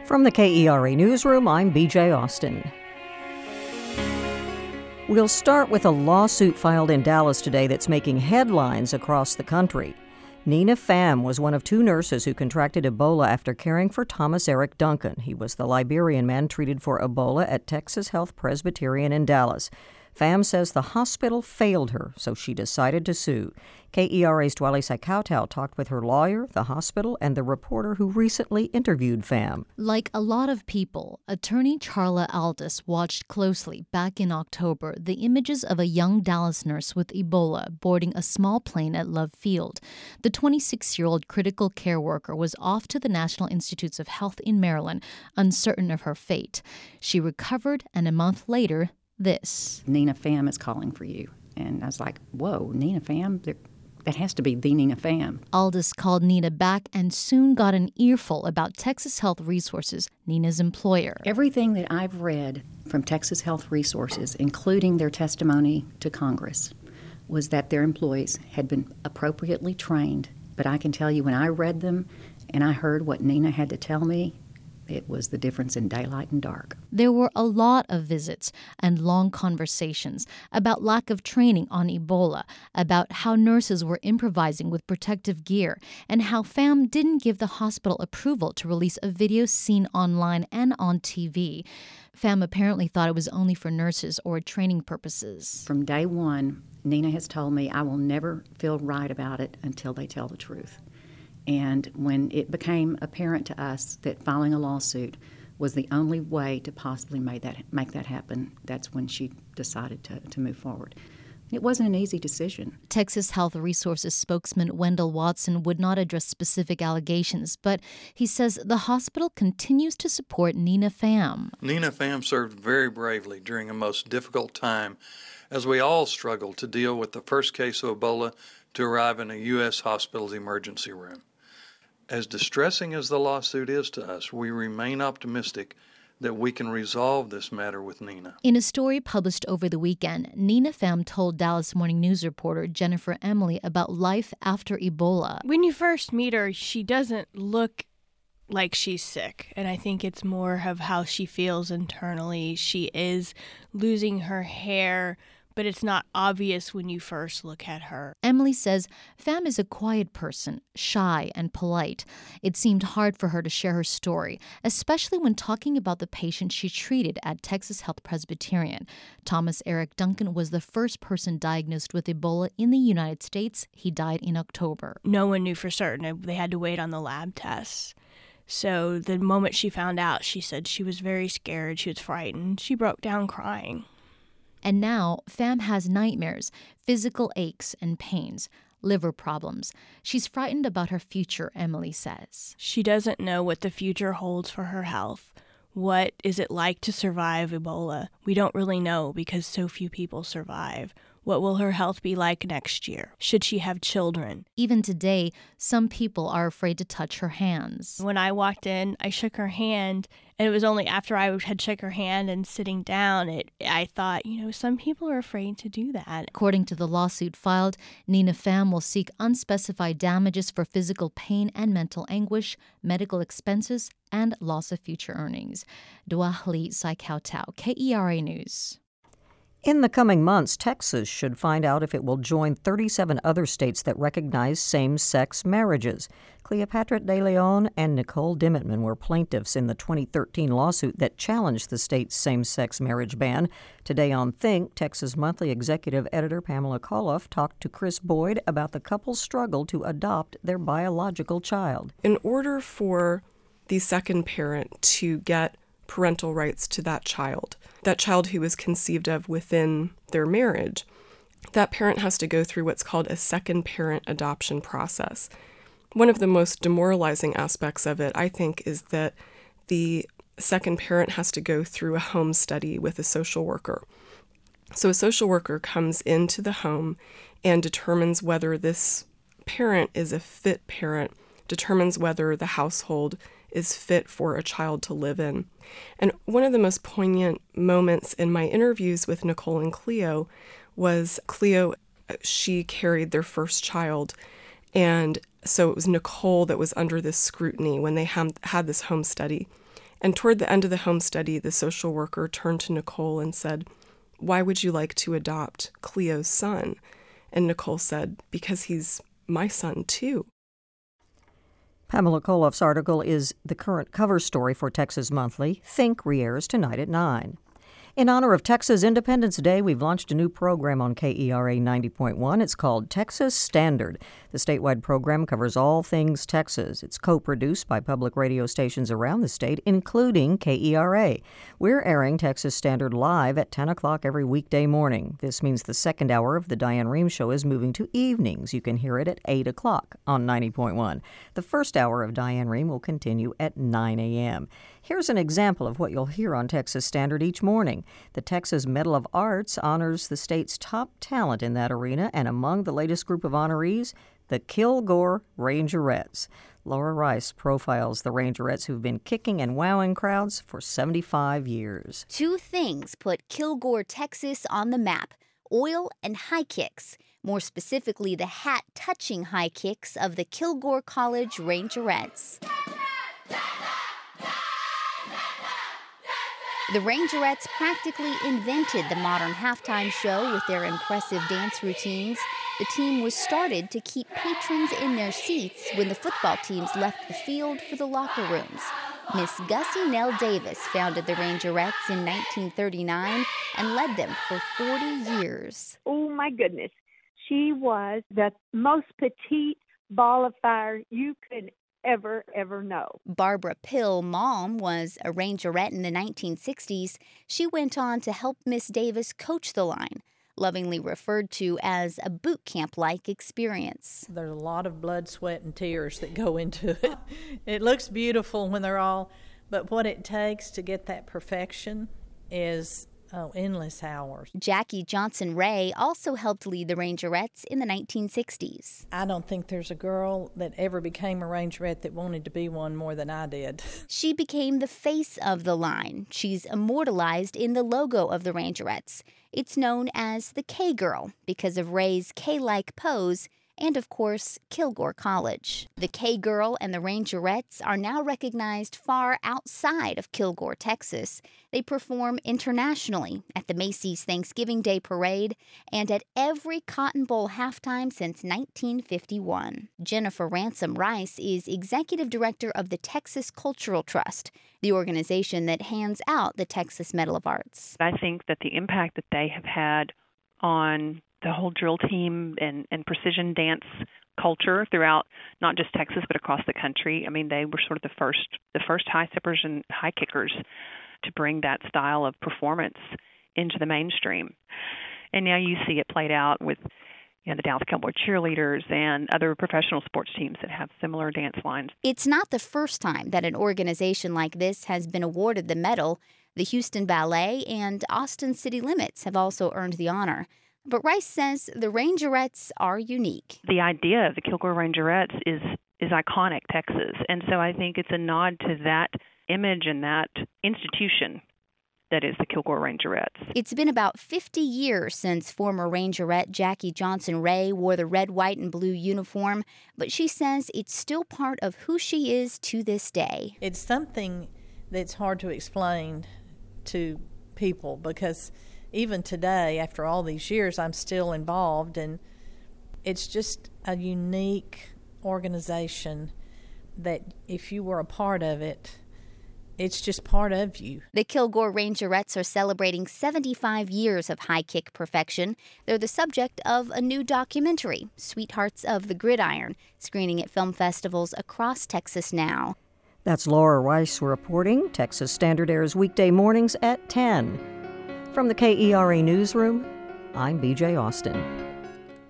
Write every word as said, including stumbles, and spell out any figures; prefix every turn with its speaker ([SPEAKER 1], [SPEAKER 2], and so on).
[SPEAKER 1] From the K E R A Newsroom, I'm B J Austin. We'll start with a lawsuit filed in Dallas today that's making headlines across the country. Nina Pham was one of two nurses who contracted Ebola after caring for Thomas Eric Duncan. He was the Liberian man treated for Ebola at Texas Health Presbyterian in Dallas. Pham says the hospital failed her, so she decided to sue. K E R A's Dwali Saikowtau talked with her lawyer, the hospital, and the reporter who recently interviewed Pham.
[SPEAKER 2] Like a lot of people, attorney Charla Aldis watched closely back in October the images of a young Dallas nurse with Ebola boarding a small plane at Love Field. The twenty-six-year-old critical care worker was off to the National Institutes of Health in Maryland, uncertain of her fate. She recovered, and a month later, this.
[SPEAKER 3] Nina Pham is calling for you. And I was like, whoa, Nina Pham? There, that has to be the Nina Pham.
[SPEAKER 2] Aldis called Nina back and soon got an earful about Texas Health Resources, Nina's employer.
[SPEAKER 3] Everything that I've read from Texas Health Resources, including their testimony to Congress, was that their employees had been appropriately trained. But I can tell you, when I read them and I heard what Nina had to tell me, it was the difference in daylight and dark.
[SPEAKER 2] There were a lot of visits and long conversations about lack of training on Ebola, about how nurses were improvising with protective gear, and how Pham didn't give the hospital approval to release a video seen online and on T V. Pham apparently thought it was only for nurses or training purposes.
[SPEAKER 3] From day one, Nina has told me I will never feel right about it until they tell the truth. And when it became apparent to us that filing a lawsuit was the only way to possibly make that make that happen, that's when she decided to, to move forward. It wasn't an easy decision.
[SPEAKER 2] Texas Health Resources spokesman Wendell Watson would not address specific allegations, but he says the hospital continues to support Nina Pham.
[SPEAKER 4] Nina Pham served very bravely during a most difficult time as we all struggled to deal with the first case of Ebola to arrive in a U S hospital's emergency room. As distressing as the lawsuit is to us, we remain optimistic that we can resolve this matter with Nina.
[SPEAKER 2] In a story published over the weekend, Nina Pham told Dallas Morning News reporter Jennifer Emily about life after Ebola.
[SPEAKER 5] When you first meet her, she doesn't look like she's sick, and I think it's more of how she feels internally. She is losing her hair, but it's not obvious when you first look at her.
[SPEAKER 2] Emily says Pham is a quiet person, shy and polite. It seemed hard for her to share her story, especially when talking about the patient she treated at Texas Health Presbyterian. Thomas Eric Duncan was the first person diagnosed with Ebola in the United States. He died in October.
[SPEAKER 5] No one knew for certain. They had to wait on the lab tests. So the moment she found out, she said she was very scared. She was frightened. She broke down crying.
[SPEAKER 2] And now, Pham has nightmares, physical aches and pains, liver problems. She's frightened about her future, Emily says.
[SPEAKER 5] She doesn't know what the future holds for her health. What is it like to survive Ebola? We don't really know because so few people survive. What will her health be like next year? Should she have children?
[SPEAKER 2] Even today, some people are afraid to touch her hands.
[SPEAKER 5] When I walked in, I shook her hand, and it was only after I had shook her hand and sitting down, it I thought, you know, some people are afraid to do that.
[SPEAKER 2] According to the lawsuit filed, Nina Pham will seek unspecified damages for physical pain and mental anguish, medical expenses, and loss of future earnings. Dwali Saikowtau, K E R A News.
[SPEAKER 1] In the coming months, Texas should find out if it will join thirty-seven other states that recognize same-sex marriages. Cleopatra De Leon and Nicole Dimitman were plaintiffs in the twenty thirteen lawsuit that challenged the state's same-sex marriage ban. Today on Think, Texas Monthly executive editor Pamela Koloff talked to Chris Boyd about the couple's struggle to adopt their biological child.
[SPEAKER 6] In order for the second parent to get parental rights to that child, that child who was conceived of within their marriage, that parent has to go through what's called a second parent adoption process. One of the most demoralizing aspects of it, I think, is that the second parent has to go through a home study with a social worker. So a social worker comes into the home and determines whether this parent is a fit parent, determines whether the household is fit for a child to live in. And one of the most poignant moments in my interviews with Nicole and Cleo was Cleo, she carried their first child, and so it was Nicole that was under this scrutiny when they had, had this home study. And toward the end of the home study, the social worker turned to Nicole and said, "Why would you like to adopt Cleo's son?" And Nicole said, "Because he's my son, too."
[SPEAKER 1] Pamela Koloff's article is the current cover story for Texas Monthly. Think re-airs tonight at nine. In honor of Texas Independence Day, we've launched a new program on K E R A ninety point one. It's called Texas Standard. The statewide program covers all things Texas. It's co-produced by public radio stations around the state, including K E R A. We're airing Texas Standard live at ten o'clock every weekday morning. This means the second hour of the Diane Rehm Show is moving to evenings. You can hear it at eight o'clock on ninety point one. The first hour of Diane Rehm will continue at nine a.m. Here's an example of what you'll hear on Texas Standard each morning. The Texas Medal of Arts honors the state's top talent in that arena, and among the latest group of honorees, the Kilgore Rangerettes. Laura Rice profiles the Rangerettes who've been kicking and wowing crowds for seventy-five years.
[SPEAKER 7] Two things put Kilgore, Texas on the map: oil and high kicks. More specifically, the hat-touching high kicks of the Kilgore College Rangerettes. The Rangerettes practically invented the modern halftime show with their impressive dance routines. The team was started to keep patrons in their seats when the football teams left the field for the locker rooms. Miss Gussie Nell Davis founded the Rangerettes in nineteen thirty-nine and led them for forty years.
[SPEAKER 8] Oh, my goodness. She was the most petite ball of fire you could ever, ever know.
[SPEAKER 7] Barbara Pill, mom, was a Rangerette in the nineteen sixties. She went on to help Miss Davis coach the line, lovingly referred to as a boot camp-like experience.
[SPEAKER 9] There's a lot of blood, sweat, and tears that go into it. It looks beautiful when they're all, but what it takes to get that perfection is oh, endless hours.
[SPEAKER 7] Jackie Johnson Ray also helped lead the Rangerettes in the nineteen sixties.
[SPEAKER 9] I don't think there's a girl that ever became a Rangerette that wanted to be one more than I did.
[SPEAKER 7] She became the face of the line. She's immortalized in the logo of the Rangerettes. It's known as the K-Girl because of Ray's K-like pose and, of course, Kilgore College. The K-Girl and the Rangerettes are now recognized far outside of Kilgore, Texas. They perform internationally at the Macy's Thanksgiving Day Parade and at every Cotton Bowl halftime since nineteen fifty-one. Jennifer Ransom Rice is executive director of the Texas Cultural Trust, the organization that hands out the Texas Medal of Arts.
[SPEAKER 10] I think that the impact that they have had on the whole drill team and, and precision dance culture throughout not just Texas but across the country. I mean, they were sort of the first the first high steppers and high kickers to bring that style of performance into the mainstream. And now you see it played out with, you know, the Dallas Cowboy cheerleaders and other professional sports teams that have similar dance lines.
[SPEAKER 7] It's not the first time that an organization like this has been awarded the medal. The Houston Ballet and Austin City Limits have also earned the honor. But Rice says the Rangerettes are unique.
[SPEAKER 10] The idea of the Kilgore Rangerettes is is iconic Texas, and so I think it's a nod to that image and that institution that is the Kilgore Rangerettes.
[SPEAKER 7] It's been about fifty years since former Rangerette Jackie Johnson Ray wore the red, white, and blue uniform, but she says it's still part of who she is to this day.
[SPEAKER 9] It's something that's hard to explain to people because even today, after all these years, I'm still involved, and it's just a unique organization that if you were a part of it, it's just part of you.
[SPEAKER 7] The Kilgore Rangerettes are celebrating seventy-five years of high kick perfection. They're the subject of a new documentary, Sweethearts of the Gridiron, screening at film festivals across Texas now.
[SPEAKER 1] That's Laura Rice reporting. Texas Standard airs weekday mornings at ten. From the K E R A Newsroom, I'm B J Austin.